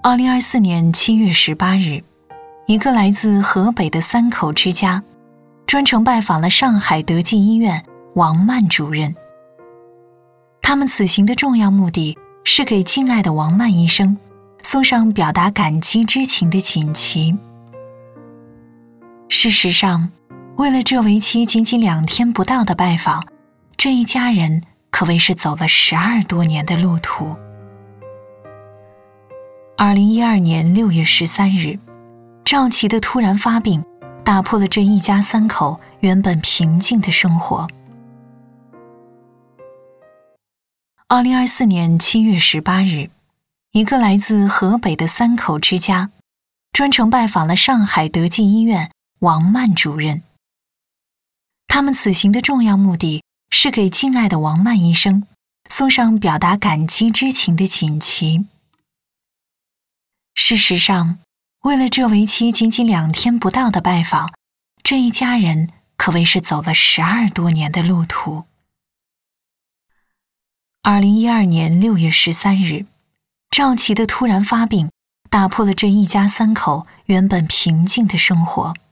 2024年7月18日，一个来自河北的3口之家，专程拜访了上海德济医院王曼主任。他们此行的重要目的是给敬爱的王曼医生送上表达感激之情的锦旗。事实上，为了这为期仅仅2天不到的拜访，这一家人可谓是走了12多年的路途。2012年6月13日，赵琦的突然发病打破了这一家3口原本平静的生活。2024年7月18日，一个来自河北的3口之家，专程拜访了上海德济医院王曼主任。他们此行的重要目的是给敬爱的王曼医生送上表达感激之情的锦旗。事实上，为了这为期仅仅2天不到的拜访，这一家人可谓是走了12多年的路途。2012年6月13日，赵琦的突然发病打破了这一家3口原本平静的生活。